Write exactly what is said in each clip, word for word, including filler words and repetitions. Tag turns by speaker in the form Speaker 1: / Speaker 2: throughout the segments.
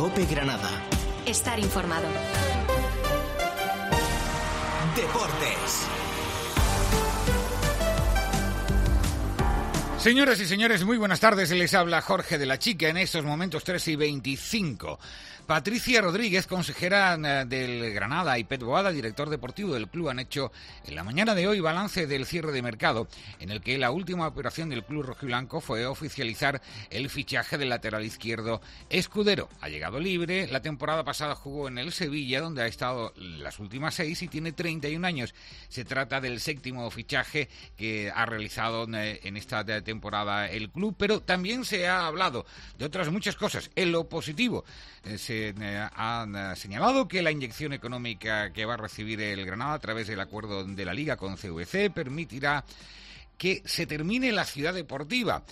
Speaker 1: COPE Granada.
Speaker 2: Estar informado.
Speaker 1: Deportes.
Speaker 3: Señoras y señores, muy buenas tardes. Les habla Jorge de la Chica, en estos momentos tres y veinticinco. Patricia Rodríguez, consejera del Granada, y Pep Boada, director deportivo del club, han hecho en la mañana de hoy balance del cierre de mercado, en el que la última operación del club rojiblanco fue oficializar el fichaje del lateral izquierdo Escudero. Ha llegado libre, la temporada pasada jugó en el Sevilla, donde ha estado las últimas seis y tiene treinta y un años. Se trata del séptimo fichaje que ha realizado en esta temporada el club, pero también se ha hablado de otras muchas cosas. En lo positivo, se Se ha señalado que la inyección económica que va a recibir el Granada a través del acuerdo de la Liga con C V C permitirá que se termine la ciudad deportiva.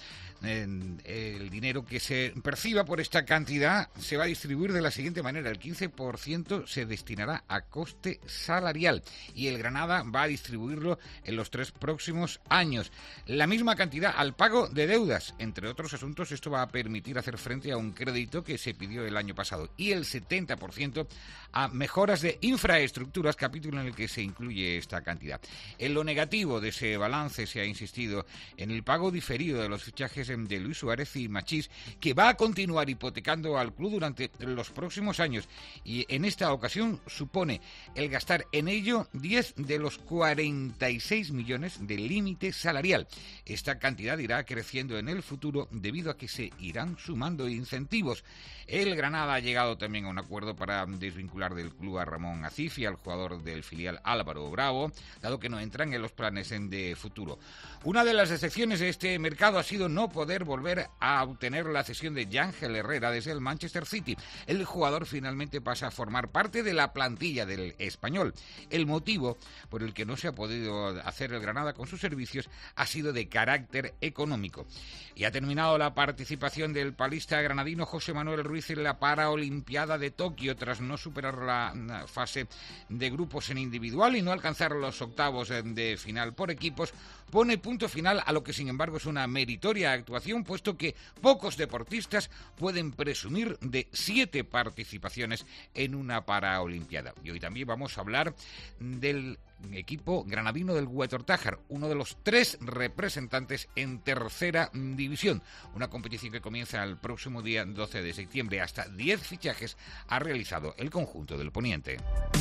Speaker 3: El dinero que se perciba por esta cantidad se va a distribuir de la siguiente manera: el quince por ciento se destinará a coste salarial y el Granada va a distribuirlo en los tres próximos años. La misma cantidad al pago de deudas. Entre otros asuntos, esto va a permitir hacer frente a un crédito que se pidió el año pasado, y el setenta por ciento a mejoras de infraestructuras, capítulo en el que se incluye esta cantidad. En lo negativo de ese balance se ha insistido en el pago diferido de los fichajes de Luis Suárez y Machís, que va a continuar hipotecando al club durante los próximos años, y en esta ocasión supone el gastar en ello diez de los cuarenta y seis millones del límite salarial. Esta cantidad irá creciendo en el futuro debido a que se irán sumando incentivos. El Granada ha llegado también a un acuerdo para desvincular del club a Ramón Acif y al jugador del filial Álvaro Bravo, dado que no entran en los planes de futuro. Una de las decepciones de este mercado ha sido no poder volver a obtener la cesión de Yángel Herrera desde el Manchester City. El jugador finalmente pasa a formar parte de la plantilla del Español. El motivo por el que no se ha podido hacer el Granada con sus servicios ha sido de carácter económico. Y ha terminado la participación del palista granadino José Manuel Ruiz en la Paralimpiada de Tokio, tras no superar la fase de grupos en individual y no alcanzar los octavos de final por equipos. Pone punto final a lo que, sin embargo, es una meritoria actuación, puesto que pocos deportistas pueden presumir de siete participaciones en una Paralimpiada. Y hoy también vamos a hablar del equipo granadino del Huetortájar, uno de los tres representantes en tercera división. Una competición que comienza el próximo día doce de septiembre. Hasta diez fichajes ha realizado el conjunto del Poniente.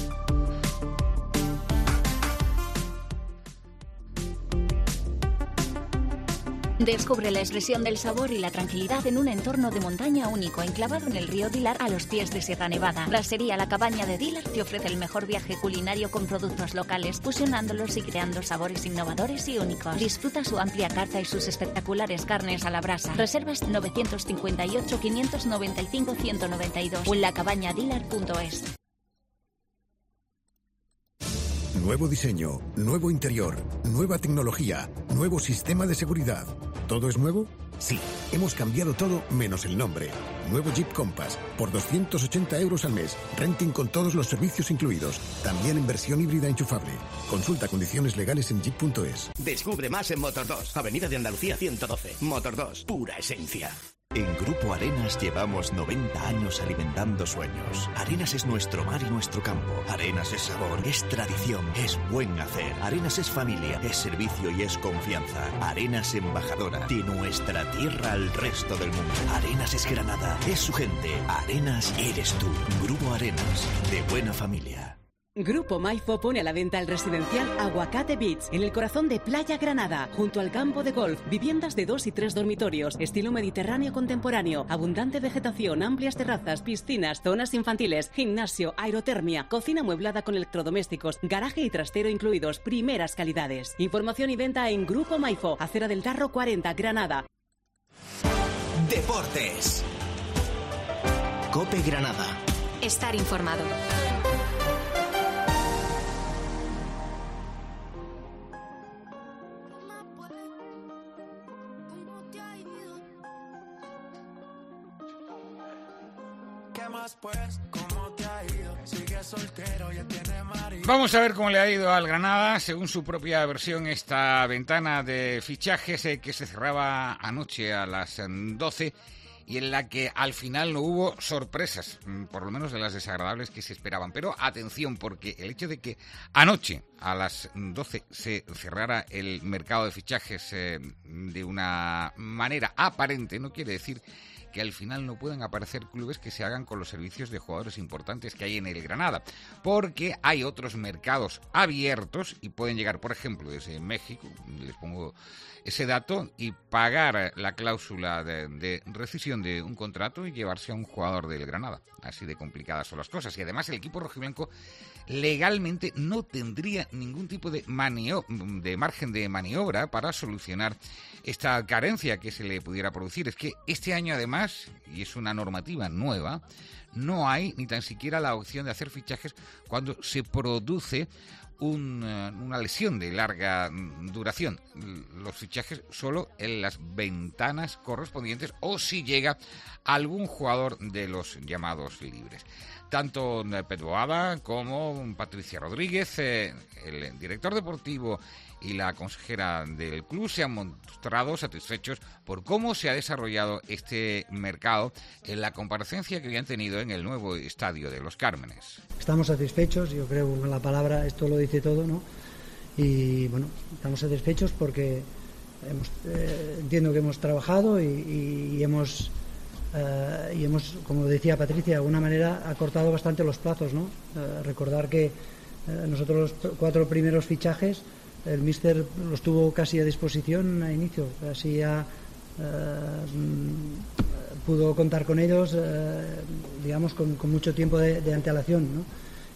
Speaker 2: Descubre la expresión del sabor y la tranquilidad en un entorno de montaña único, enclavado en el río Dilar, a los pies de Sierra Nevada. Brassería La Cabaña de Dilar te ofrece el mejor viaje culinario con productos locales, fusionándolos y creando sabores innovadores y únicos. Disfruta su amplia carta y sus espectaculares carnes a la brasa. Reservas nueve cinco ocho, cinco nueve cinco, uno nueve dos o en la cabaña dilar punto es.
Speaker 4: Nuevo diseño, nuevo interior, nueva tecnología, nuevo sistema de seguridad. ¿Todo es nuevo? Sí, hemos cambiado todo menos el nombre. Nuevo Jeep Compass, por doscientos ochenta euros al mes. Renting con todos los servicios incluidos. También en versión híbrida enchufable. Consulta condiciones legales en jeep punto es.
Speaker 1: Descubre más en Motor dos, Avenida de Andalucía ciento doce. Motor dos, pura esencia.
Speaker 5: En Grupo Arenas llevamos noventa años alimentando sueños. Arenas es nuestro mar y nuestro campo. Arenas es sabor, es tradición, es buen hacer. Arenas es familia, es servicio y es confianza. Arenas embajadora de nuestra tierra al resto del mundo. Arenas es Granada, es su gente. Arenas eres tú. Grupo Arenas, de buena familia.
Speaker 6: Grupo Maifo pone a la venta el residencial Aguacate Beach, en el corazón de Playa Granada, junto al campo de golf. Viviendas de dos y tres dormitorios, estilo mediterráneo contemporáneo, abundante vegetación, amplias terrazas, piscinas, zonas infantiles, gimnasio, aerotermia, cocina amueblada con electrodomésticos, garaje y trastero incluidos, primeras calidades. Información y venta en Grupo Maifo, Acera del Tarro cuarenta, Granada.
Speaker 1: Deportes. COPE Granada.
Speaker 2: Estar informado.
Speaker 3: Vamos a ver cómo le ha ido al Granada, según su propia versión, esta ventana de fichajes eh, que se cerraba anoche a las doce y en la que al final no hubo sorpresas, por lo menos de las desagradables que se esperaban. Pero atención, porque el hecho de que anoche a las doce se cerrara el mercado de fichajes eh, de una manera aparente no quiere decir que al final no puedan aparecer clubes que se hagan con los servicios de jugadores importantes que hay en el Granada, porque hay otros mercados abiertos y pueden llegar, por ejemplo, desde México, les pongo ese dato, y pagar la cláusula de, de rescisión de un contrato y llevarse a un jugador del Granada. Así de complicadas son las cosas. Y además el equipo rojiblanco legalmente no tendría ningún tipo de, manio- de margen de maniobra para solucionar esta carencia que se le pudiera producir. Es que este año además, y es una normativa nueva, no hay ni tan siquiera la opción de hacer fichajes cuando se produce un, una lesión de larga duración. Los fichajes solo en las ventanas correspondientes o si llega algún jugador de los llamados libres. Tanto Pep Boada como Patricia Rodríguez, eh, el director deportivo y la consejera del club se han mostrado satisfechos por cómo se ha desarrollado este mercado en la comparecencia que habían tenido en el nuevo estadio de Los Cármenes.
Speaker 7: Estamos satisfechos, yo creo que la palabra esto lo dice todo, ¿no? Y bueno, estamos satisfechos porque hemos, eh, entiendo que hemos trabajado y, y, y hemos eh, y hemos, como decía Patricia, de alguna manera acortado bastante los plazos, ¿no? Eh, recordar que eh, nosotros los cuatro primeros fichajes el míster los tuvo casi a disposición a inicio, así ya eh, pudo contar con ellos, eh, digamos, con, con mucho tiempo de, de antelación, ¿no?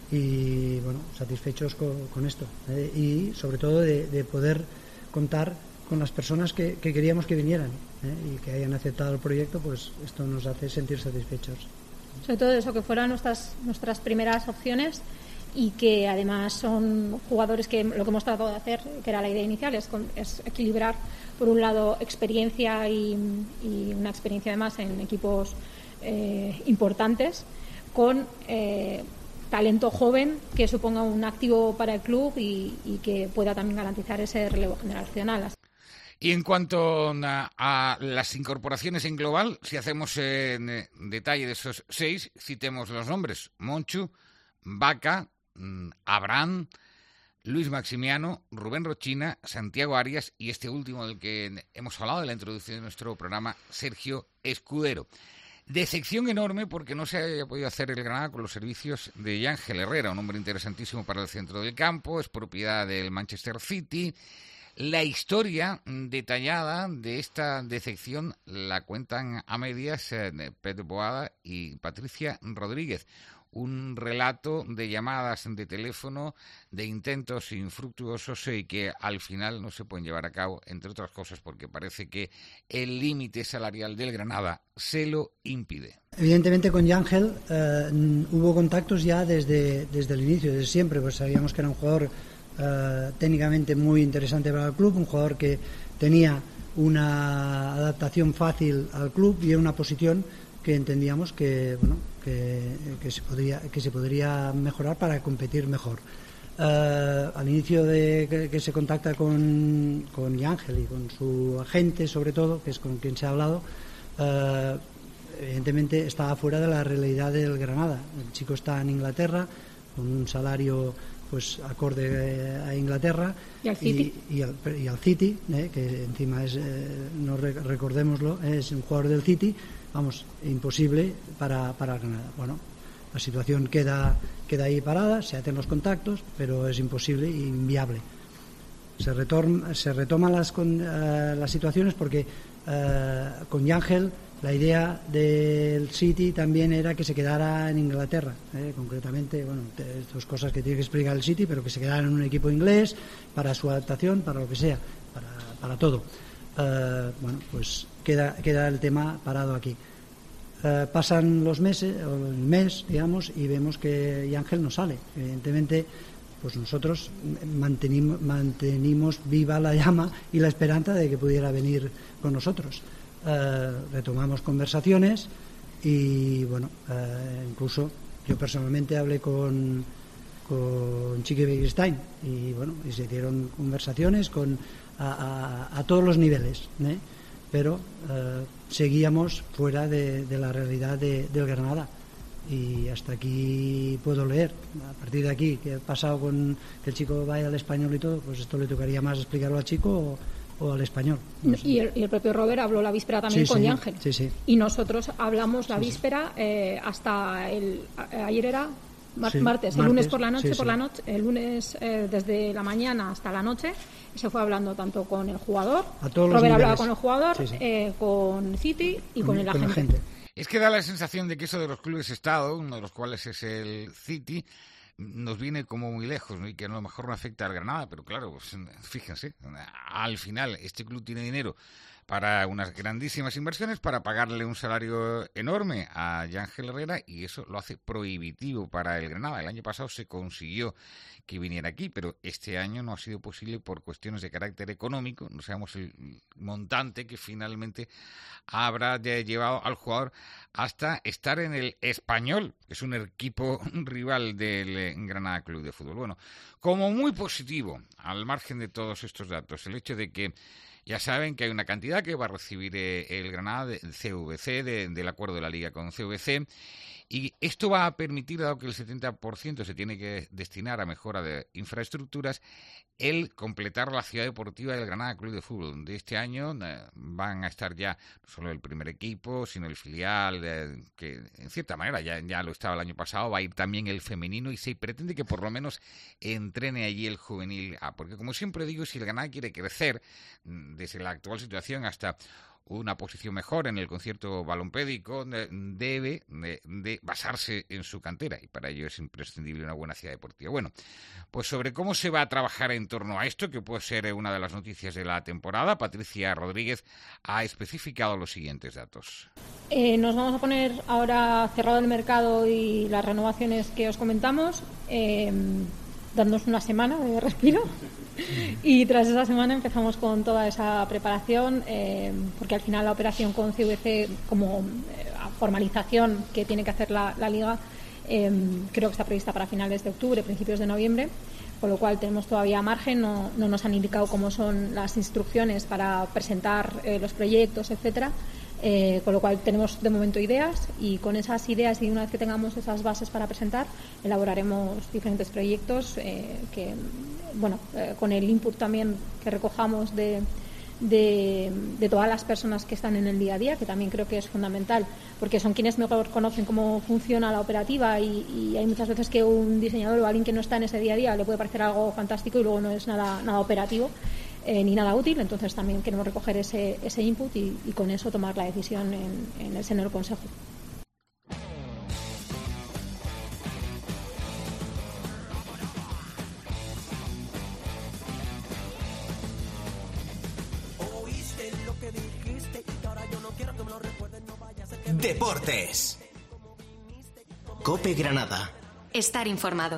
Speaker 7: Y bueno, satisfechos con, con esto, eh, y sobre todo de, de poder contar con las personas que, que queríamos que vinieran, eh, y que hayan aceptado el proyecto, pues esto nos hace sentir satisfechos.
Speaker 8: Sobre todo eso, que fueran nuestras, nuestras primeras opciones y que además son jugadores que lo que hemos tratado de hacer, que era la idea inicial, es, con, es equilibrar por un lado experiencia y, y una experiencia además en equipos eh, importantes con eh, talento joven que suponga un activo para el club y, y que pueda también garantizar ese relevo generacional.
Speaker 3: Y en cuanto a, a las incorporaciones en global, si hacemos en eh, detalle de esos seis, citemos los nombres: Monchu, Vaca, Abraham, Luis Maximiano, Rubén Rochina, Santiago Arias y este último del que hemos hablado de la introducción de nuestro programa, Sergio Escudero. Decepción enorme porque no se haya podido hacer el Granada con los servicios de Ángel Herrera, un hombre interesantísimo para el centro del campo, es propiedad del Manchester City. La historia detallada de esta decepción la cuentan a medias eh, Pep Boada y Patricia Rodríguez. Un relato de llamadas de teléfono, de intentos infructuosos y que al final no se pueden llevar a cabo, entre otras cosas porque parece que el límite salarial del Granada se lo impide.
Speaker 7: Evidentemente con Ángel eh, hubo contactos ya desde, desde el inicio, desde siempre, pues sabíamos que era un jugador eh, técnicamente muy interesante para el club, un jugador que tenía una adaptación fácil al club y en una posición que entendíamos que bueno que, que se podría que se podría mejorar para competir mejor. Uh, al inicio de que, que se contacta con con Ángel y con su agente, sobre todo, que es con quien se ha hablado, uh, evidentemente estaba fuera de la realidad del Granada. El chico está en Inglaterra con un salario pues acorde a Inglaterra
Speaker 8: y al City
Speaker 7: y, y, al, y al City, eh, que encima es eh, no recordémoslo, es un jugador del City. Vamos, imposible para, para Granada. Bueno, la situación queda, queda ahí parada, se hacen los contactos, pero es imposible e inviable. Se, retorna, se retoman las, con, uh, las situaciones porque uh, con Ángel la idea del City también era que se quedara en Inglaterra, eh, concretamente, bueno, estas cosas que tiene que explicar el City, pero que se quedara en un equipo inglés para su adaptación, para lo que sea, para, para todo. Uh, bueno, pues queda, queda el tema parado aquí. Uh, pasan los meses, o el mes, digamos, y vemos que Ángel no sale. Evidentemente, pues nosotros mantenimos, mantenimos viva la llama y la esperanza de que pudiera venir con nosotros. Uh, retomamos conversaciones y, bueno, uh, incluso yo personalmente hablé con, con Chiqui Begiristain y, bueno, y se dieron conversaciones con A, a, a todos los niveles, ¿eh? pero eh, seguíamos fuera de, de la realidad de, del Granada. Y hasta aquí puedo leer. A partir de aquí, ¿qué ha pasado con que el chico vaya al Español y todo? Pues esto le tocaría más explicarlo al chico o, o al Español. No sé.
Speaker 8: y, el, y el propio Robert habló la víspera también
Speaker 7: sí,
Speaker 8: con
Speaker 7: sí,
Speaker 8: Ángel.
Speaker 7: Sí, sí.
Speaker 8: Y nosotros hablamos la
Speaker 7: sí,
Speaker 8: víspera eh, hasta el... Ayer era mar,
Speaker 7: sí,
Speaker 8: martes, el
Speaker 7: martes,
Speaker 8: lunes por la noche,
Speaker 7: sí,
Speaker 8: por
Speaker 7: sí.
Speaker 8: la noche, el lunes eh, desde la mañana hasta la noche. Se fue hablando tanto con el jugador,
Speaker 7: a todos los
Speaker 8: Robert
Speaker 7: niveles.
Speaker 8: hablaba con el jugador,
Speaker 7: sí, sí.
Speaker 8: Eh, con City y con,
Speaker 7: con
Speaker 8: el
Speaker 7: con
Speaker 8: agente.
Speaker 7: agente.
Speaker 3: Es que da la sensación de que eso de los clubes Estado, uno de los cuales es el City, nos viene como muy lejos, ¿no? Y que a lo mejor no afecta al Granada, pero claro, pues, fíjense, al final este club tiene dinero para unas grandísimas inversiones, para pagarle un salario enorme a Ángel Herrera, y eso lo hace prohibitivo para el Granada. El año pasado se consiguió que viniera aquí, pero este año no ha sido posible por cuestiones de carácter económico. No sabemos el montante que finalmente habrá llevado al jugador hasta estar en el Español, que es un equipo rival del Granada Club de Fútbol. Bueno, como muy positivo, al margen de todos estos datos, el hecho de que ya saben que hay una cantidad que va a recibir eh, el Granada del C V C, de, del acuerdo de la Liga con C V C, y esto va a permitir, dado que el setenta por ciento se tiene que destinar a mejora de infraestructuras, el completar la ciudad deportiva del Granada Club de Fútbol, donde este año eh, van a estar ya no solo el primer equipo, sino el filial, eh, que en cierta manera ya, ya lo estaba el año pasado, va a ir también el femenino, y se pretende que por lo menos entrene allí el juvenil A, porque como siempre digo, si el Granada quiere crecer desde la actual situación hasta una posición mejor en el concierto balompédico, debe de, de basarse en su cantera, y para ello es imprescindible una buena ciudad deportiva. Bueno, pues sobre cómo se va a trabajar en torno a esto, que puede ser una de las noticias de la temporada, Patricia Rodríguez ha especificado los siguientes datos.
Speaker 8: Eh, nos vamos a poner ahora cerrado el mercado y las renovaciones que os comentamos, eh, dándonos una semana de respiro. Y tras esa semana empezamos con toda esa preparación, eh, porque al final la operación con C V C, como eh, formalización que tiene que hacer la, la Liga, eh, creo que está prevista para finales de octubre, principios de noviembre, con lo cual tenemos todavía margen. No, no nos han indicado cómo son las instrucciones para presentar eh, los proyectos, etcétera. Eh, con lo cual tenemos de momento ideas, y con esas ideas, y una vez que tengamos esas bases para presentar, elaboraremos diferentes proyectos eh, que, bueno, eh, con el input también que recojamos de, de, de todas las personas que están en el día a día, que también creo que es fundamental, porque son quienes mejor conocen cómo funciona la operativa, y, y hay muchas veces que un diseñador o alguien que no está en ese día a día le puede parecer algo fantástico y luego no es nada, nada operativo. Eh, ni nada útil. Entonces también queremos recoger ese, ese input y, y con eso tomar la decisión en, en el seno del Consejo.
Speaker 9: Deportes. COPE Granada.
Speaker 10: Estar informado.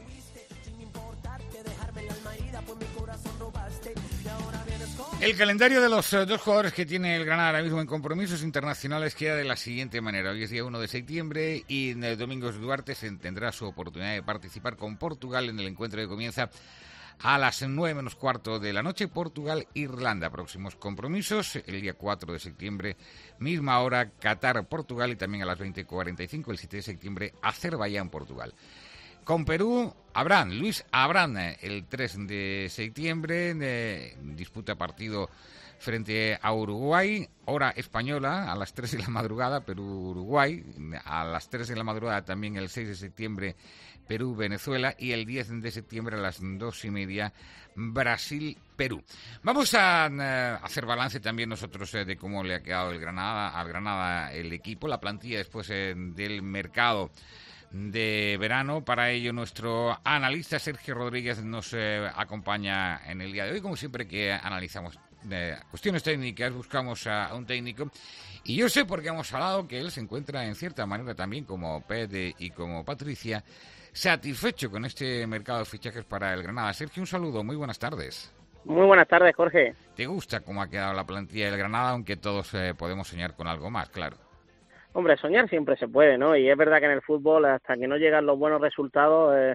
Speaker 3: El calendario de los eh, dos jugadores que tiene el Granada ahora mismo en compromisos internacionales queda de la siguiente manera. Hoy es día uno de septiembre y en el Domingos Duarte se tendrá su oportunidad de participar con Portugal en el encuentro que comienza a las nueve menos cuarto de la noche. Portugal-Irlanda, próximos compromisos. El día cuatro de septiembre, misma hora, Qatar-Portugal, y también a las veinte cuarenta y cinco, el siete de septiembre, Azerbaiyán-Portugal. Con Perú, Abraham, Luis Abraham, el tres de septiembre, eh, disputa partido frente a Uruguay, hora española, a las tres de la madrugada, Perú-Uruguay, a las tres de la madrugada también el seis de septiembre, Perú-Venezuela, y el diez de septiembre a las dos y media, Brasil-Perú. Vamos a uh, hacer balance también nosotros eh, de cómo le ha quedado el Granada, al Granada el equipo, la plantilla después eh, del mercado de verano. Para ello nuestro analista Sergio Rodríguez nos eh, acompaña en el día de hoy. Como siempre que analizamos eh, cuestiones técnicas, buscamos a, a un técnico, y yo sé, porque hemos hablado, que él se encuentra en cierta manera también, como Pede y como Patricia, satisfecho con este mercado de fichajes para el Granada. Sergio, un saludo, muy buenas tardes.
Speaker 11: Muy buenas tardes, Jorge.
Speaker 3: ¿Te gusta cómo ha quedado la plantilla del Granada, aunque todos eh, podemos soñar con algo más, claro?
Speaker 11: Hombre, soñar siempre se puede, ¿no? Y es verdad que en el fútbol, hasta que no llegan los buenos resultados, eh,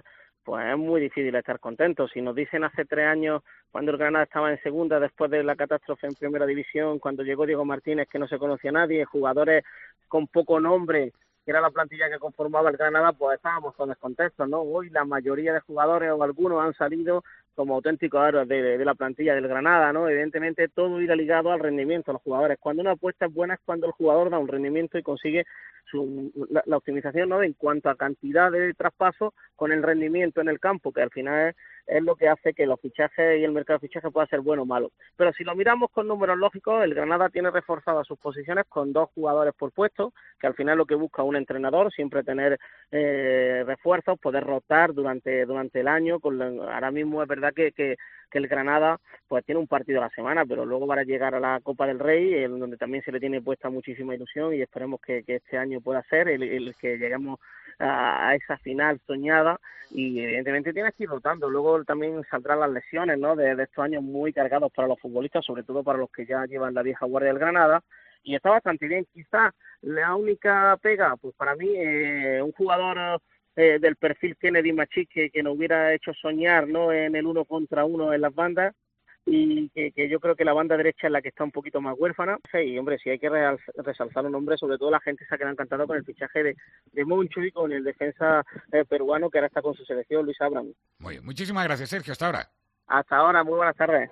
Speaker 10: pues es muy difícil estar contento. Si nos dicen hace tres años, cuando el Granada estaba en segunda, después de la catástrofe en primera división, cuando llegó Diego Martínez, que no se conocía a nadie, jugadores con poco nombre, que era la plantilla que conformaba el Granada, pues estábamos con descontentos, ¿no? Hoy la mayoría de jugadores o algunos han salido como auténticos héroes de, de, de la plantilla del Granada, ¿no? Evidentemente todo irá ligado al rendimiento de los jugadores. Cuando una apuesta es buena es cuando el jugador da un rendimiento y consigue su, la, la optimización, ¿no? En cuanto a cantidad de traspasos con el rendimiento en el campo, que al final es, es lo que hace que los fichajes y el mercado de fichajes pueda ser bueno o malo. Pero si lo miramos con números lógicos, el Granada tiene reforzadas sus posiciones con dos jugadores por puesto, que al final lo que busca un entrenador, siempre tener eh, refuerzos, poder rotar durante durante el año. Con la, ahora mismo es verdad que, que, que el Granada pues tiene un partido a la semana, pero luego va a llegar a la Copa del Rey, en donde también se le tiene puesta muchísima ilusión, y esperemos que, que este año pueda ser el, el que lleguemos a, a esa final soñada, y evidentemente tienes que ir rotando. Luego también saldrán las lesiones, ¿no? de, de estos años muy cargados para los futbolistas, sobre todo para los que ya llevan la vieja guardia del Granada, y está bastante bien. Quizás la única pega, pues para mí, eh, un jugador eh, del perfil Kennedy Machís que, que nos hubiera hecho soñar, ¿no? En el uno contra uno en las bandas, y que, que yo creo que la banda derecha es la que está un poquito más huérfana. Y hombre, si hay que resaltar un nombre, sobre todo la gente se ha quedado encantada con el fichaje de, de Moncho y con el defensa eh, peruano que ahora está con su selección, Luis Abraham.
Speaker 3: Muy bien, muchísimas gracias, Sergio, hasta ahora.
Speaker 10: Hasta ahora, muy buenas tardes.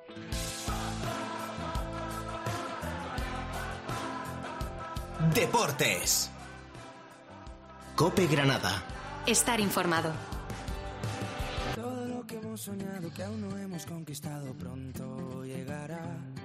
Speaker 9: Deportes. COPE Granada.
Speaker 11: Estar informado.
Speaker 12: Todo lo que hemos soñado, que aún no hemos conquistado, pronto llegará.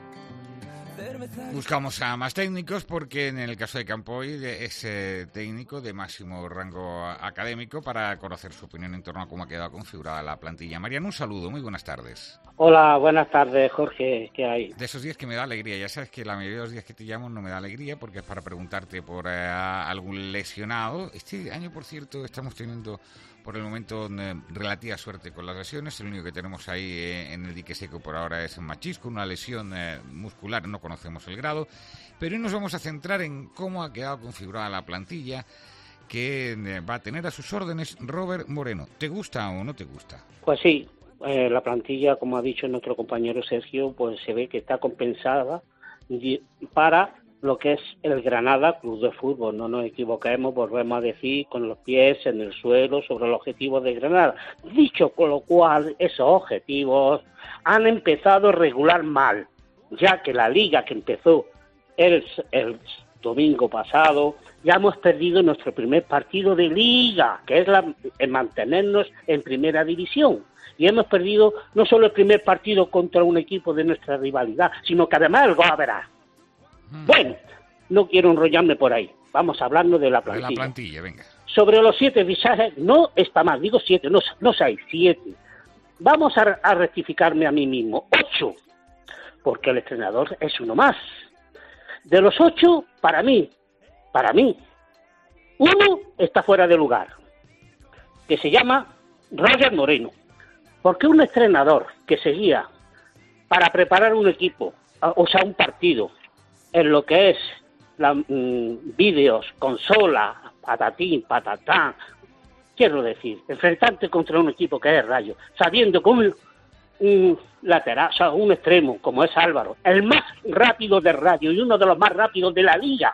Speaker 3: Buscamos a más técnicos porque en el caso de Campoy es eh, técnico de máximo rango académico, para conocer su opinión en torno a cómo ha quedado configurada la plantilla. Mariano, un saludo, muy buenas tardes.
Speaker 13: Hola, buenas tardes, Jorge, ¿qué hay?
Speaker 3: De esos días que me da alegría, ya sabes que la mayoría de los días que te llamo no me da alegría porque es para preguntarte por eh, algún lesionado. Este año, por cierto, estamos teniendo por el momento eh, relativa suerte con las lesiones. El único que tenemos ahí eh, en el dique seco por ahora es Machís, con una lesión eh, muscular, no conocemos el grado, pero hoy nos vamos a centrar en cómo ha quedado configurada la plantilla que eh, va a tener a sus órdenes Robert Moreno. ¿Te gusta o no te gusta?
Speaker 13: Pues sí, eh, la plantilla, como ha dicho nuestro compañero Sergio, pues se ve que está compensada para lo que es el Granada Club de Fútbol. No nos equivoquemos, volvemos a decir, con los pies en el suelo sobre los objetivos de Granada. Dicho con lo cual, esos objetivos han empezado a regular mal, ya que la liga que empezó el, el domingo pasado, ya hemos perdido nuestro primer partido de liga, que es la, el mantenernos en primera división. Y hemos perdido no solo el primer partido contra un equipo de nuestra rivalidad, sino que además el gol a verás. Bueno, no quiero enrollarme por ahí. Vamos a hablarnos de la plantilla.
Speaker 3: De la plantilla, venga.
Speaker 13: Sobre los siete fichajes, no está mal, digo siete, no, no seis, siete. Vamos a, a rectificarme a mí mismo, ocho, porque el entrenador es uno más. De los ocho, para mí, para mí, uno está fuera de lugar, que se llama Roger Moreno, porque un entrenador que seguía para preparar un equipo, o sea, un partido, en lo que es la, mmm, vídeos, consola, patatín, patatán, quiero decir, enfrentarte contra un equipo que es Rayo, sabiendo que un, un lateral, o sea, un extremo como es Álvaro, el más rápido de Rayo y uno de los más rápidos de la liga,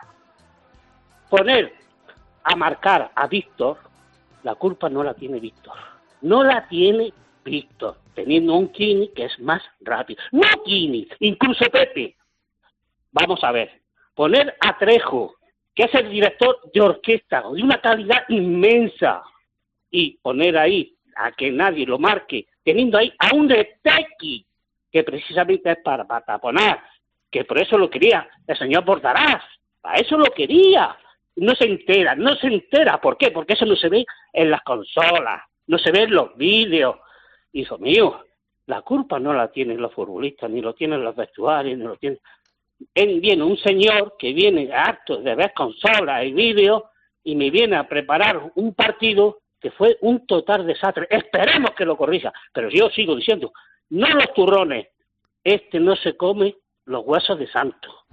Speaker 13: poner a marcar a Víctor, la culpa no la tiene Víctor, no la tiene Víctor, teniendo un Kini que es más rápido, no Kini, incluso Pepe. Vamos a ver, poner a Trejo, que es el director de orquesta, de una calidad inmensa, y poner ahí a que nadie lo marque, teniendo ahí a un Retequi, que precisamente es para, para taponar, que por eso lo quería el señor Bordarás, para eso lo quería. No se entera, no se entera. ¿Por qué? Porque eso no se ve en las consolas, no se ve en los vídeos. Hijo mío, la culpa no la tienen los futbolistas, ni lo tienen los vestuarios, ni lo tienen... Viene un señor que viene harto de ver consolas y vídeos y me viene a preparar un partido que fue un total desastre. Esperemos que lo corrija, pero yo sigo diciendo, no los turrones, este no se come los huesos de santo.
Speaker 3: Uf,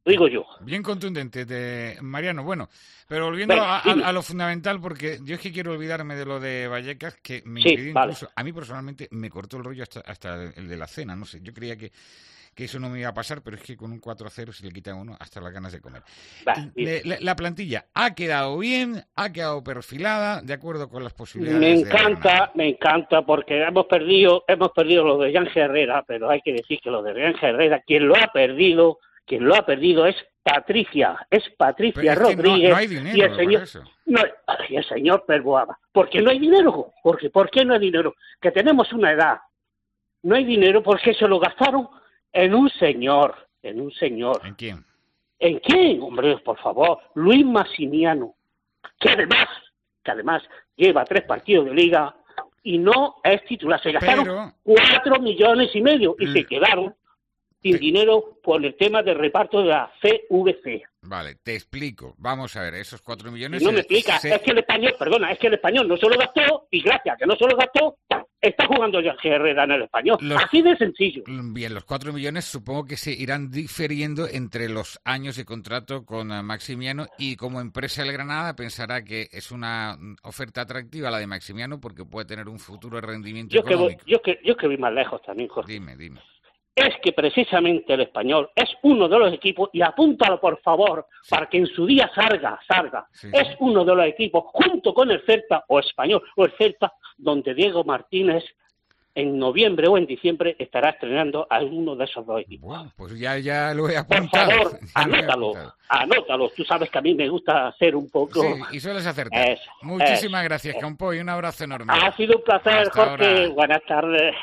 Speaker 13: digo yo.
Speaker 3: Bien contundente, de Mariano. Bueno, pero volviendo
Speaker 13: Venga,
Speaker 3: a, a, a lo fundamental, porque yo es que quiero olvidarme de lo de Vallecas, que me
Speaker 13: Sí,
Speaker 3: impidió
Speaker 13: vale.
Speaker 3: incluso, a mí personalmente me cortó el rollo hasta, hasta el de la cena, no sé, yo creía que, que eso no me iba a pasar, pero es que con un cuatro cero se le quita a uno hasta las ganas de comer.
Speaker 13: Va,
Speaker 3: Y,
Speaker 13: bien.
Speaker 3: la, la plantilla ha quedado bien, ha quedado perfilada, de acuerdo con las posibilidades.
Speaker 13: Me
Speaker 3: de
Speaker 13: encanta,
Speaker 3: Granada.
Speaker 13: me encanta, porque hemos perdido, hemos perdido lo de Ángel Herrera, pero hay que decir que lo de Ángel Herrera, quien lo ha perdido, quien lo ha perdido es Patricia, es Patricia
Speaker 3: Pero es que no-
Speaker 13: Rodríguez
Speaker 3: no hay dinero
Speaker 13: y el
Speaker 3: para
Speaker 13: señor,
Speaker 3: eso.
Speaker 13: no, y el señor Perboada. Porque no hay dinero, porque ¿por qué no hay dinero? Que tenemos una edad, no hay dinero porque se lo gastaron en un señor, en un señor.
Speaker 3: ¿En quién?
Speaker 13: ¿En quién? Hombre, por favor, Luis Massimiano, que además, que además lleva tres partidos de liga y no es titular. Se gastaron
Speaker 3: Pero-
Speaker 13: cuatro millones y medio y
Speaker 3: L-
Speaker 13: se quedaron sin dinero por el tema del reparto de la C V C.
Speaker 3: Vale, te explico. Vamos a ver, esos cuatro millones...
Speaker 13: Y no me
Speaker 3: se-
Speaker 13: explica,
Speaker 3: se-
Speaker 13: es que el español, perdona, es que el español no se lo gastó y gracias a que no se lo gastó, está jugando ya Herrera en el español.
Speaker 3: Los-
Speaker 13: Así de sencillo.
Speaker 3: Bien, los cuatro millones supongo que se irán diferiendo entre los años de contrato con eh, Maximiano, y como empresa del Granada pensará que es una mm, oferta atractiva la de Maximiano porque puede tener un futuro rendimiento
Speaker 13: Yo que, voy,
Speaker 3: económico.
Speaker 13: yo, que, yo que voy más lejos también, Jorge.
Speaker 3: Dime, dime.
Speaker 13: Es que precisamente el español es uno de los equipos, y apúntalo por favor,
Speaker 3: Sí.
Speaker 13: para que en su día salga, salga,
Speaker 3: Sí,
Speaker 13: es
Speaker 3: sí.
Speaker 13: uno de los equipos, junto con el Celta o Español o el Celta, donde Diego Martínez en noviembre o en diciembre estará estrenando a uno de esos dos equipos.
Speaker 3: Bueno, pues ya, ya lo he
Speaker 13: Por
Speaker 3: apuntado.
Speaker 13: favor,
Speaker 3: Ya lo he
Speaker 13: anótalo,
Speaker 3: apuntado.
Speaker 13: anótalo. Tú sabes que a mí me gusta hacer un poco...
Speaker 3: Sí, y sueles acertar.
Speaker 13: Eso,
Speaker 3: Muchísimas
Speaker 13: eso,
Speaker 3: gracias,
Speaker 13: eso.
Speaker 3: Campo, y un abrazo enorme.
Speaker 13: Ha sido un placer,
Speaker 3: Hasta
Speaker 13: Jorge.
Speaker 3: ahora.
Speaker 13: Buenas tardes.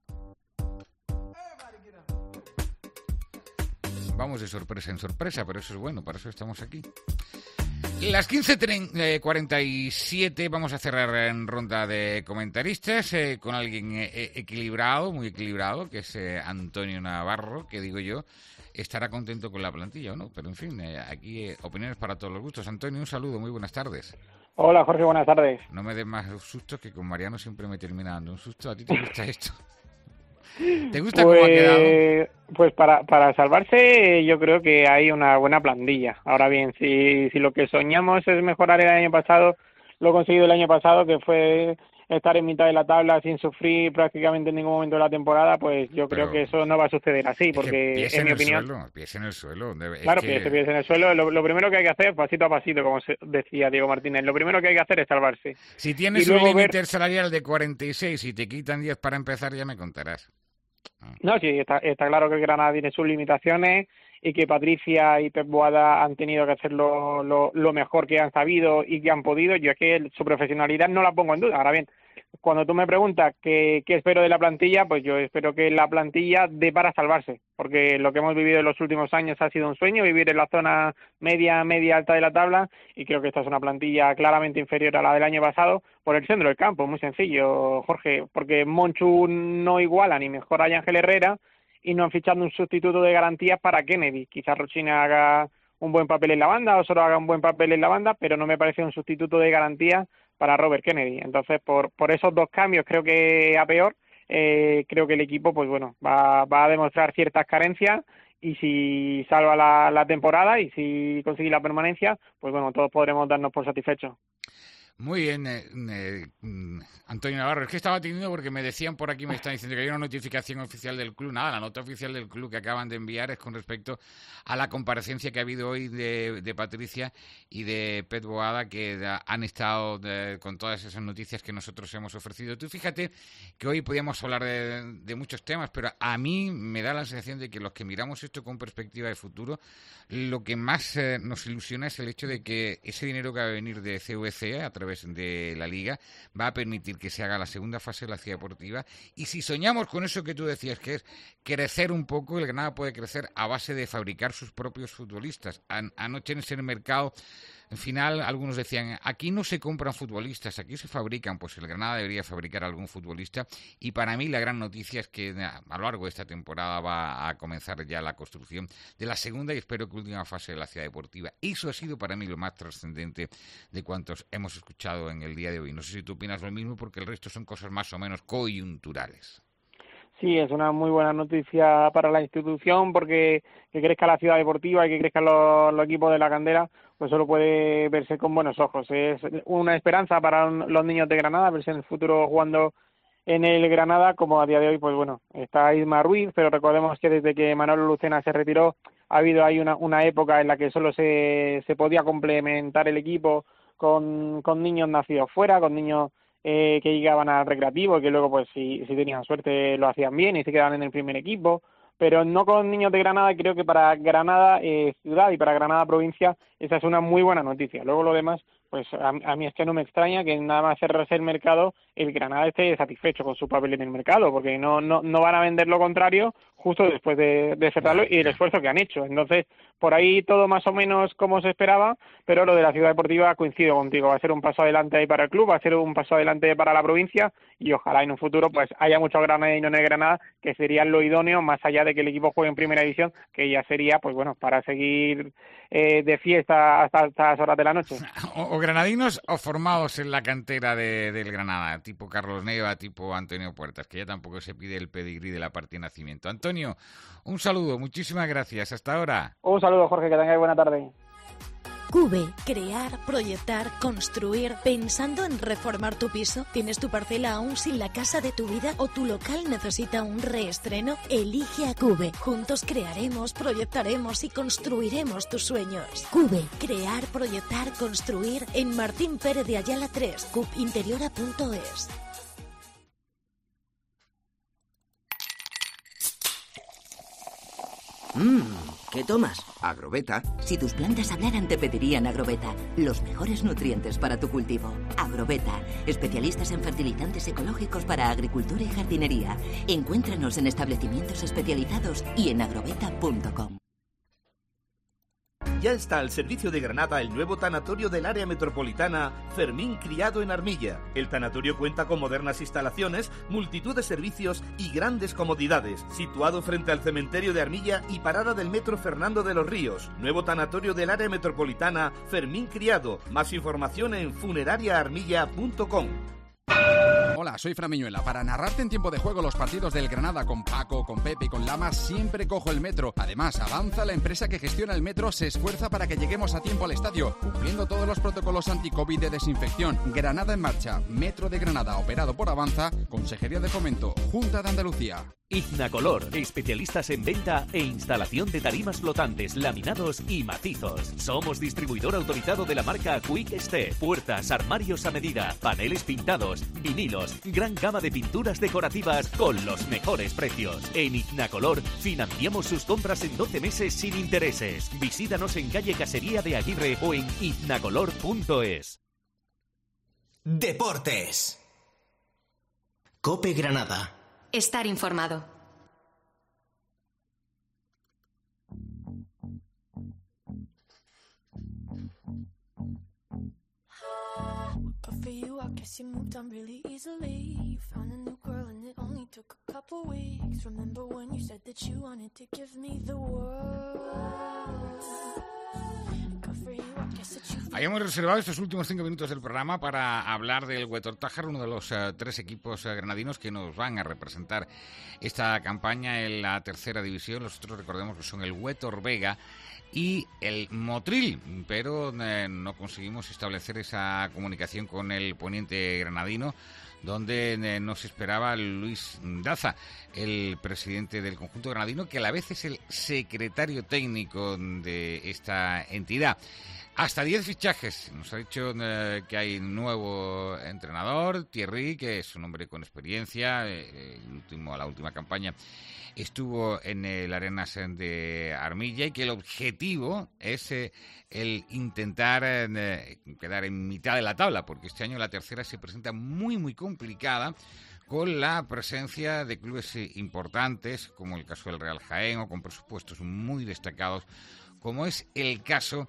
Speaker 3: Vamos de sorpresa en sorpresa, pero eso es bueno, para eso estamos aquí. Las quince cuarenta y siete vamos a cerrar en ronda de comentaristas eh, con alguien eh, equilibrado, muy equilibrado, que es eh, Antonio Navarro, que digo yo, estará contento con la plantilla o no, pero en fin, eh, aquí eh, opiniones para todos los gustos. Antonio, un saludo, muy buenas tardes.
Speaker 11: Hola Jorge, buenas tardes.
Speaker 3: No me des más sustos, que con Mariano siempre me termina dando un susto. ¿A ti te gusta esto? ¿Te gusta
Speaker 11: pues,
Speaker 3: cómo ha quedado?
Speaker 11: Pues para, para salvarse yo creo que hay una buena plantilla. Ahora bien, si, si lo que soñamos es mejorar el año pasado, lo conseguido el año pasado, que fue estar en mitad de la tabla sin sufrir prácticamente en ningún momento de la temporada, pues yo
Speaker 3: Pero
Speaker 11: creo que eso no va a suceder así,
Speaker 3: Es que
Speaker 11: porque
Speaker 3: pies
Speaker 11: en
Speaker 3: en
Speaker 11: mi
Speaker 3: el
Speaker 11: opinión...
Speaker 3: suelo, pies en el suelo. debe- es
Speaker 11: Claro,
Speaker 3: que-
Speaker 11: pies, pies en el suelo. Lo, lo primero que hay que hacer, pasito a pasito, como se decía Diego Martínez, lo primero que hay que hacer es salvarse.
Speaker 3: Si tienes
Speaker 11: Y
Speaker 3: un
Speaker 11: luego
Speaker 3: límite
Speaker 11: ver-
Speaker 3: salarial de cuarenta y seis y te quitan diez para empezar, ya me contarás.
Speaker 11: No, sí, está, está claro que el Granada tiene sus limitaciones y que Patricia y Pep Boada han tenido que hacerlo lo, lo mejor que han sabido y que han podido. Yo es que su profesionalidad no la pongo en duda. Ahora bien, cuando tú me preguntas qué, qué espero de la plantilla, pues yo espero que la plantilla dé para salvarse, porque lo que hemos vivido en los últimos años ha sido un sueño, vivir en la zona media, media alta de la tabla, y creo que esta es una plantilla claramente inferior a la del año pasado por el centro del campo, muy sencillo, Jorge, porque Monchu no iguala ni mejora a Ángel Herrera y no han fichado un sustituto de garantías para Kennedy. Quizás Rochina haga un buen papel en la banda o solo haga un buen papel en la banda, pero no me parece un sustituto de garantías para Robert Kennedy. Entonces, por por esos dos cambios, creo que a peor, eh, creo que el equipo, pues bueno, va, va a demostrar ciertas carencias, y si salva la, la temporada y si consigue la permanencia, pues bueno, todos podremos darnos por satisfechos.
Speaker 3: Muy bien, eh, eh, mm, Antonio Navarro. Es que estaba teniendo porque me decían por aquí, me están diciendo que hay una notificación oficial del club. Nada, la nota oficial del club que acaban de enviar es con respecto a la comparecencia que ha habido hoy de, de Patricia y de Pep Boada, que da- han estado de- con todas esas noticias que nosotros hemos ofrecido. Tú fíjate que hoy podíamos hablar de, de muchos temas, pero a mí me da la sensación de que los que miramos esto con perspectiva de futuro, lo que más eh, nos ilusiona es el hecho de que ese dinero que va a venir de C V C a través de la Liga va a permitir que se haga la segunda fase de la ciudad deportiva, y si soñamos con eso que tú decías, que es crecer un poco, el Granada puede crecer a base de fabricar sus propios futbolistas. An- anoche en ese mercado al final algunos decían, aquí no se compran futbolistas, aquí se fabrican. Pues el Granada debería fabricar algún futbolista, y para mí la gran noticia es que a, a lo largo de esta temporada va a comenzar ya la construcción de la segunda y espero que última fase de la ciudad deportiva. Eso ha sido para mí lo más trascendente de cuantos hemos escuchado en el día de hoy. No sé si tú opinas lo mismo, porque el resto son cosas más o menos coyunturales.
Speaker 11: Sí, es una muy buena noticia para la institución porque que crezca la ciudad deportiva y que crezcan los, los equipos de la cantera, pues solo puede verse con buenos ojos. Es una esperanza para los niños de Granada, verse en el futuro jugando en el Granada, como a día de hoy, pues bueno, está Isma Ruiz, pero recordemos que desde que Manolo Lucena se retiró ha habido ahí una, una época en la que solo se, se podía complementar el equipo con, con niños nacidos fuera, con niños eh, que llegaban al recreativo y que luego, pues si, si tenían suerte, lo hacían bien y se quedaban en el primer equipo, pero no con niños de Granada. Creo que para Granada eh, ciudad y para Granada provincia esa es una muy buena noticia. Luego lo demás, pues a, a mí es que no me extraña que nada más cerrarse el mercado, el Granada esté satisfecho con su papel en el mercado, porque no no no van a vender lo contrario justo después de, de cerrarlo y el esfuerzo que han hecho. Entonces, por ahí todo más o menos como se esperaba, pero lo de la ciudad deportiva coincido contigo, va a ser un paso adelante ahí para el club, va a ser un paso adelante para la provincia y ojalá en un futuro pues haya muchos granadinos en el Granada, que sería lo idóneo, más allá de que el equipo juegue en primera división, que ya sería pues bueno para seguir eh, de fiesta hasta estas horas de la noche.
Speaker 3: O, o granadinos o formados en la cantera de, del Granada, tipo Carlos Neva, tipo Antonio Puertas, que ya tampoco se pide el pedigrí de la parte de nacimiento. Antonio, un saludo, muchísimas gracias, hasta ahora.
Speaker 11: Un saludo, Jorge, que tengáis buena tarde.
Speaker 14: Cube, crear, proyectar, construir, pensando en reformar tu piso. ¿Tienes tu parcela aún sin la casa de tu vida o tu local necesita un reestreno? Elige a Cube. Juntos crearemos, proyectaremos y construiremos tus sueños. Cube, crear, proyectar, construir en Martín Pérez de Ayala tres, cubinteriora punto es.
Speaker 15: Mmm, ¿qué tomas?
Speaker 16: Agrobeta.
Speaker 17: Si tus plantas hablaran, te pedirían Agrobeta. Los mejores nutrientes para tu cultivo. Agrobeta. Especialistas en fertilizantes ecológicos para agricultura y jardinería. Encuéntranos en establecimientos especializados y en agrobeta punto com.
Speaker 5: Ya está al servicio de Granada el nuevo tanatorio del área metropolitana Fermín Criado en Armilla. El tanatorio cuenta con modernas instalaciones, multitud de servicios y grandes comodidades. Situado frente al cementerio de Armilla y parada del metro Fernando de los Ríos. Nuevo tanatorio del área metropolitana Fermín Criado. Más información en funeraria armilla punto com.
Speaker 18: Hola, soy Fran Miñuela. Para narrarte en tiempo de juego los partidos del Granada con Paco, con Pepe y con Lama, siempre cojo el metro. Además, Avanza, la empresa que gestiona el metro, se esfuerza para que lleguemos a tiempo al estadio, cumpliendo todos los protocolos anti-COVID de desinfección. Granada en marcha. Metro de Granada, operado por Avanza, Consejería de Fomento, Junta de Andalucía.
Speaker 19: Ignacolor, especialistas en venta e instalación de tarimas flotantes, laminados y macizos. Somos distribuidor autorizado de la marca Quick Step. Puertas, armarios a medida, paneles pintados, vinilos, gran gama de pinturas decorativas con los mejores precios. En Ignacolor financiamos sus compras en doce meses sin intereses. Visítanos en calle Casería de Aguirre o en ignacolor punto es.
Speaker 9: Deportes. COPE Granada.
Speaker 20: Estar informado.
Speaker 12: But for you, I guess you moved on really easily. You found a new girl and it only took a couple weeks. Remember when you said that you wanted to give me the world?
Speaker 3: Hayamos reservado estos últimos cinco minutos del programa para hablar del Huetor-Tájar, uno de los uh, tres equipos uh, granadinos que nos van a representar esta campaña en la tercera división. Los otros, recordemos, que son el Huetor-Vega y el Motril, pero eh, no conseguimos establecer esa comunicación con el poniente granadino, donde eh, nos esperaba Luis Daza, el presidente del conjunto granadino, que a la vez es el secretario técnico de esta entidad. Hasta diez fichajes. Nos ha dicho eh, que hay nuevo entrenador, Thierry, que es un hombre con experiencia. Eh, el último, la última campaña estuvo en el Arenas de Armilla y que el objetivo es eh, el intentar eh, quedar en mitad de la tabla, porque este año la tercera se presenta muy, muy complicada, con la presencia de clubes importantes, como el caso del Real Jaén, o con presupuestos muy destacados, como es el caso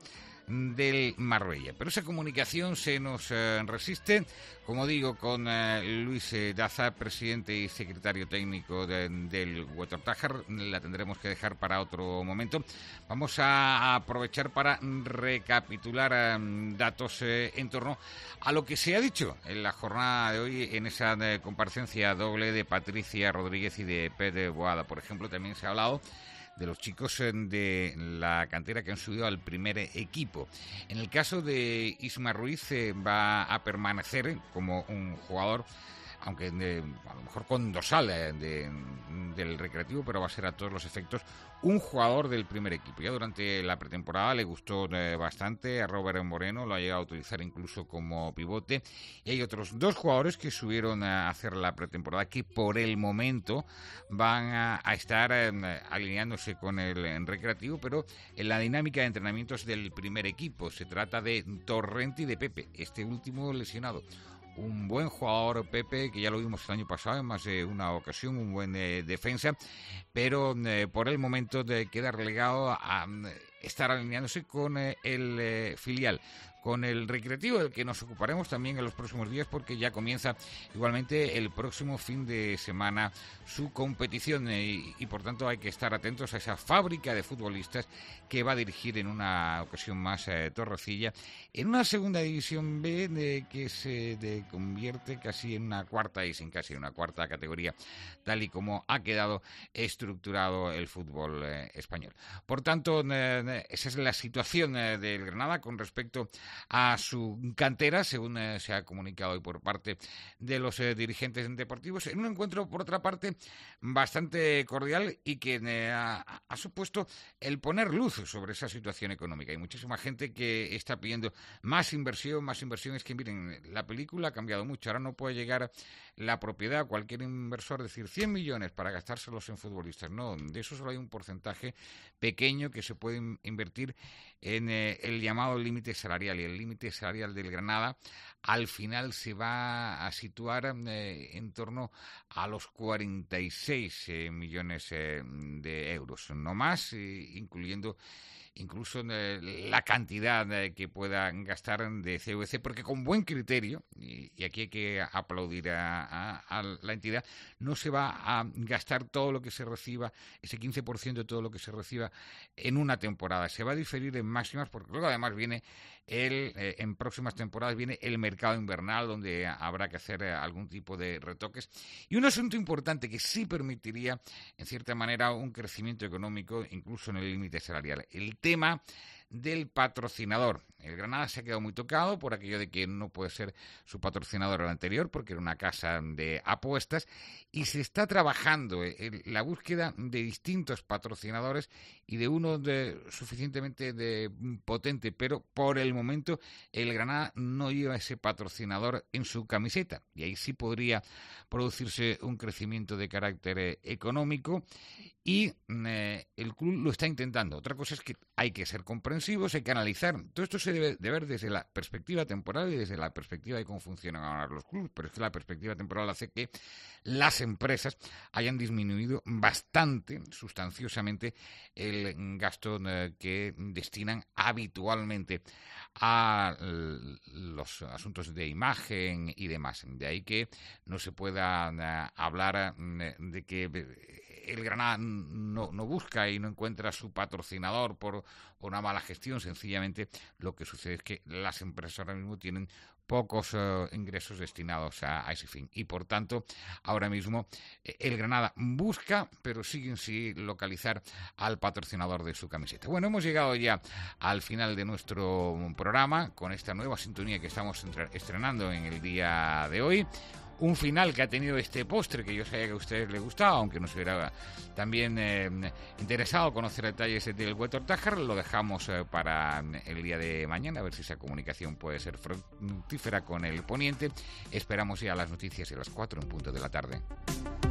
Speaker 3: del Marbella. Pero esa comunicación se nos eh, resiste, como digo, con eh, Luis eh, Daza, presidente y secretario técnico de, del Wetortájar. La tendremos que dejar para otro momento. Vamos a aprovechar para recapitular eh, datos eh, en torno a lo que se ha dicho en la jornada de hoy en esa eh, comparecencia doble de Patricia Rodríguez y de Pep Boada. Por ejemplo, también se ha hablado de los chicos de la cantera que han subido al primer equipo. En el caso de Isma Ruiz, eh, va a permanecer como un jugador, aunque de, a lo mejor con dorsal eh, de, del Recreativo, pero va a ser a todos los efectos un jugador del primer equipo. Ya durante la pretemporada le gustó eh, bastante a Robert Moreno, lo ha llegado a utilizar incluso como pivote, y hay otros dos jugadores que subieron a hacer la pretemporada que por el momento van a, a estar eh, alineándose con el en Recreativo, pero en la dinámica de entrenamientos del primer equipo. Se trata de Torrente y de Pepe, este último lesionado. Un buen jugador, Pepe, que ya lo vimos el año pasado en más de una ocasión, un buen eh, defensa, pero eh, por el momento de, queda relegado a eh, estar alineándose con eh, el eh, filial, con el Recreativo, del que nos ocuparemos también en los próximos días, porque ya comienza igualmente el próximo fin de semana su competición eh, y, y por tanto hay que estar atentos a esa fábrica de futbolistas que va a dirigir en una ocasión más eh, Torrecilla, en una segunda división B de, que se de, convierte casi en una cuarta y sin casi una cuarta categoría, tal y como ha quedado estructurado el fútbol eh, español. Por tanto, eh, esa es la situación eh, del Granada con respecto a su cantera, según eh, se ha comunicado hoy por parte de los eh, dirigentes deportivos, en un encuentro, por otra parte, bastante cordial y que eh, ha, ha supuesto el poner luz sobre esa situación económica. Hay muchísima gente que está pidiendo más inversión, más inversión. Es que, miren, la película ha cambiado mucho. Ahora no puede llegar la propiedad a cualquier inversor, decir cien millones para gastárselos en futbolistas. No, de eso solo hay un porcentaje pequeño que se puede invertir en eh, el llamado límite salarial. Y el límite salarial del Granada al final se va a situar eh, en torno a los cuarenta y seis eh, millones eh, de euros, no más, eh, incluyendo incluso eh, la cantidad eh, que puedan gastar de C V C, porque con buen criterio, y, y aquí hay que aplaudir a, a, a la entidad, no se va a gastar todo lo que se reciba, ese quince por ciento de todo lo que se reciba en una temporada. Se va a diferir en máximas, porque luego además viene el, eh, en próximas temporadas viene el mercado invernal, donde habrá que hacer eh, algún tipo de retoques. Y un asunto importante que sí permitiría, en cierta manera, un crecimiento económico, incluso en el límite salarial. El tema del patrocinador. El Granada se ha quedado muy tocado por aquello de que no puede ser su patrocinador el anterior, porque era una casa de apuestas, y se está trabajando en la búsqueda de distintos patrocinadores y de uno de, suficientemente de potente, pero por el momento el Granada no lleva ese patrocinador en su camiseta, y ahí sí podría producirse un crecimiento de carácter eh, económico, y eh, el club lo está intentando. Otra cosa es que hay que ser comprensivos, hay que analizar. Todo esto se debe de ver desde la perspectiva temporal y desde la perspectiva de cómo funcionan ahora los clubes, pero es que la perspectiva temporal hace que las empresas hayan disminuido bastante, sustanciosamente, el gasto eh, que destinan habitualmente a los asuntos de imagen y demás. De ahí que no se pueda uh, hablar uh, de que el Granada no, no busca y no encuentra su patrocinador por, por una mala gestión. Sencillamente lo que sucede es que las empresas ahora mismo tienen pocos uh, ingresos destinados a, a ese fin. Y por tanto, ahora mismo eh, el Granada busca, pero sigue sin localizar al patrocinador de su camiseta. Bueno, hemos llegado ya al final de nuestro programa con esta nueva sintonía que estamos entre- estrenando en el día de hoy. Un final que ha tenido este postre que yo sabía que a ustedes les gustaba, aunque nos hubiera también eh, interesado conocer detalles del Wetortájar. Lo dejamos eh, para el día de mañana, a ver si esa comunicación puede ser fructífera con el poniente. Esperamos ya las noticias de las cuatro en punto de la tarde.